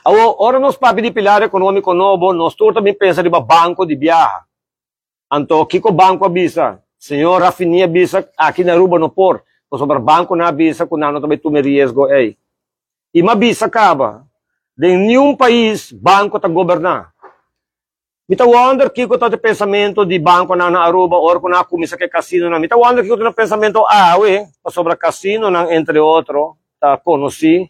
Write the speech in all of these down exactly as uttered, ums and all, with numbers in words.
Awo, ora nos papi di pilar econômico novo, nós todos também pensa de banco de viaja. Anto, kiko banco abisa, senhor Rafinia bisa, aqui na Aruba no por, o sobre banco na abisa, kung ano também tu me riesgo, ei. E mabisa acaba, de nenhum país, banco tá governar. Mita wonder kiko tá de pensamento de banco na na Aruba, or kung na kumisa kay casino na, mita wonder kiko tá de pensamento, ah, we, sobre casino ng entre outro, tá conheci,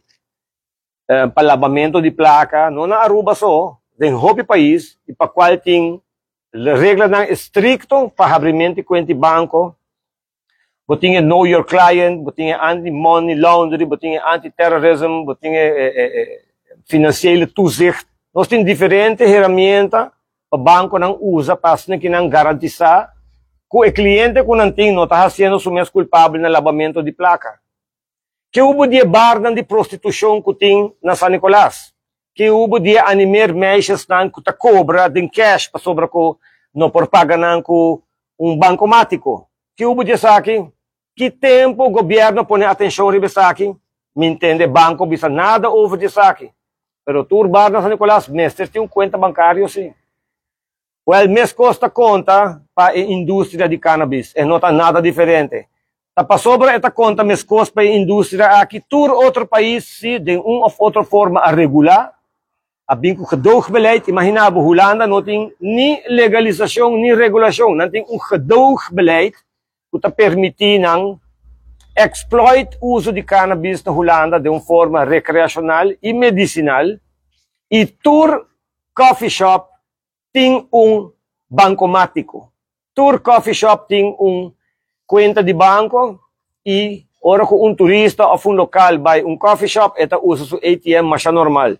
Uh, palabamento de placa, não na Aruba só, em hobby país, e para qual tem regra ng estricto para abrimento de conta banco, botinha know your client, botinha anti-money laundering, botinha anti-terrorism, botinha eh, eh, eh, financiële toezicht. Nós temos diferentes ferramentas para o banco não usa para que não garantizar que o cliente que não tem não está sendo sumido culpável no lavamento de placa. Que hubo dia bardan de prostituição que tem na San Nicolás. Que hubo dia animer meixas nan que ta cobra de cash para sobra ko no por paganan ko um banco mático. Que hubo dia sa akin, que tempo o governo pone atenção ribe sa akin, me entende, banco bisa nada over dia sa akin. Pero tur bar na San Nicolás, mestre tem um conta bancário sim. Well, mes costa conta para a indústria de cannabis, e não tá nada diferente. Para sobra esta conta mes costa para a indústria aqui, tur outro país, se de um of outra forma a regular, a binco gedoog beleid, imaginabo, Holanda não tem nem legalização, nem regulação, não tem um gedoog beleid, que está permitindo exploit uso de cannabis na Holanda de uma forma recreacional e medicinal, e tur coffee shop tem um bancomático, tur coffee shop tem um conta de banco e ora kung um turista ou um local vai um coffee shop, ita usa su A T M mas normal.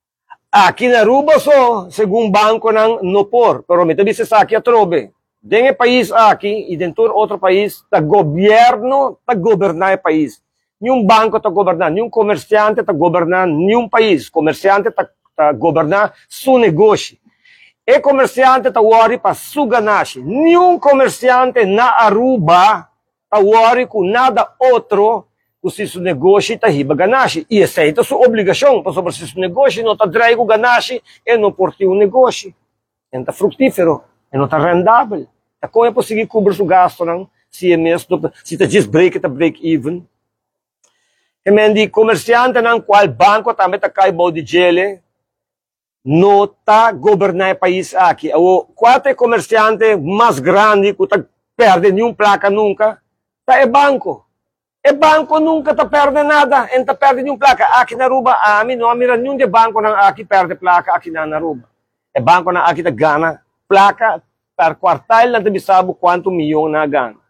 Aqui na Aruba so, segundo banco ng Nopor, pero may tabi sa aqui a trobe. Denge país aqui, e dentro outro país, ta gobyerno, ta gobernar o país. Nenhum banco ta gobernar, nenhum comerciante ta gobernar nenhum país. Comerciante ta, ta gobernar su negócio. E comerciante ta worry pa su ganache. Nenhum comerciante na Aruba ta worry com nada outro kung si su negócio ta hiba ganache. E essa é a sua obrigação, para sobre si su negócio não ta drai com ganache e não porti o negócio. E ta fructífero, e não ta rendável. Ta como é possível cobrir su gasto ng C M S, se ta just break ta break even. E mendi comerciante ng qual banco também ta kaibaw di jele, no ta gobernar o país aqui. O quatro comerciante mais grande que tá perde nenhum placa nunca, tá é banco. É banco nunca tá perde nada, não tá perde nenhum placa. Aqui na Aruba, a mim não mira nenhum de banco na aqui perde placa aqui na Aruba. É banco na aqui tá gana placa per quartal na bisabo quanto milhão na gana.